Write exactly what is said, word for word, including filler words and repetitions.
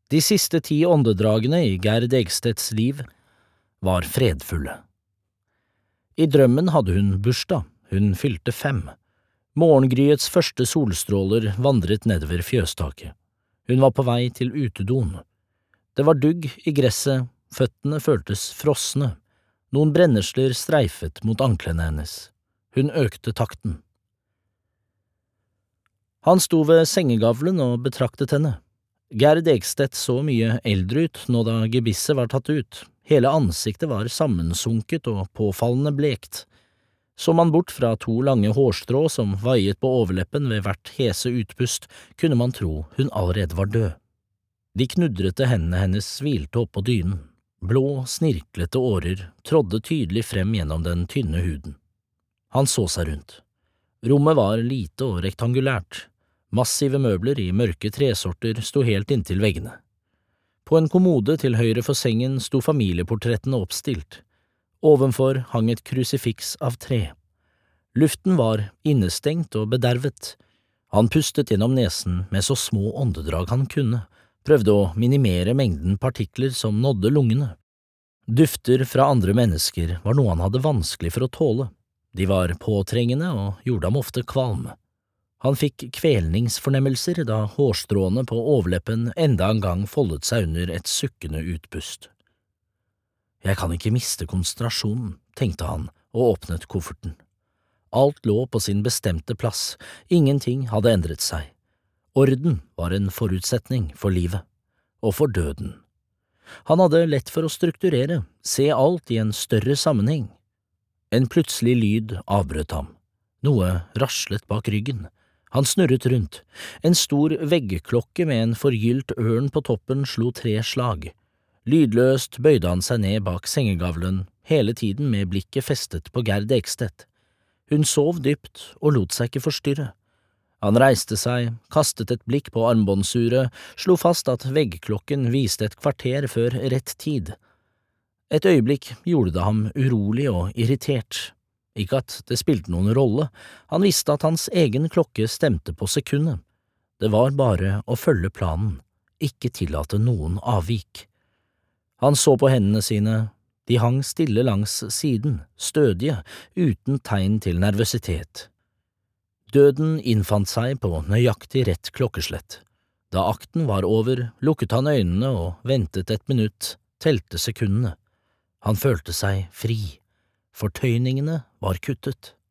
De siste ti åndedragene i Gerd Egstedts liv var fredfulle. I drømmen hadde hun bursdag, hun fylte fem. Morgengryets første solstråler vandret nedover fjøstaket. Hun var på vei til utedoen. Det var dugg i gresset, føttene føltes frosne. Noen brennesler streifet mot anklene hennes. Hun økte takten. Han sto ved sengegavlen og betraktet henne. Gerd Egstedt så mye eldre ut nå da gebisset var tatt ut. Hele ansiktet var sammensunket og påfallende blekt. Så man bort fra to lange hårstrå som vaiet på overleppen ved hvert hese utpust, kunne man tro hun allerede var død. De knudrete hendene hennes hvilte opp på dynen. Blå, snirklete årer trådde tydelig frem gjennom den tynne huden. Han så seg rundt. Rommet var lite og rektangulært. Massive møbler i mørke tresorter sto helt inntil veggene. På en kommode til høyre for sengen sto familieportrettene oppstilt. Ovenfor hang et krusifiks av tre. Luften var innestengt og bedervet. Han pustet gjennom nesen med så små åndedrag han kunne, prøvde å minimere mengden partikler som nådde lungene. Dufter fra andre mennesker var noe han hadde vanskelig for å tåle. De var påtrengende og gjorde ham ofte kvalm. Han fikk kvelningsfornemmelser da hårstråene på overleppen enda en gang foldet seg under et sukkende utpust. Jeg kan ikke miste konsentrasjonen, tenkte han og åpnet kofferten. Alt lå på sin bestemte plass, ingenting hadde endret seg. Orden var en forutsetning for livet, og for døden. Han hadde lett for å strukturere, se alt i en større sammenheng. En plutselig lyd avbrøt ham. Noe raslet bak ryggen. Han snurret rundt. En stor veggklokke med en forgylt ørn på toppen slo tre slag. Lydløst bøyde han seg ned bak sengegavlen, hele tiden med blikket festet på Gerd Egstedt. Hun sov dypt og lot seg ikke forstyrre. Han reiste seg, kastet et blikk på armbåndsuret, slo fast at veggklokken viste et kvarter før rett tid. Et øyeblikk gjorde det ham urolig og irritert. Ikke at det spilte noen rolle, han visste at hans egen klokke stemte på sekundet. Det var bare å følge planen, ikke tillate noen avvik. Han så på hendene sine, de hang stille langs siden, stødige, uten tegn til nervøsitet. Døden innfant seg på nøyaktig rett klokkeslett. Da akten var over, lukket han øynene og ventet et minutt, telte sekundene. Han følte seg fri. Fortøyningene var kuttet.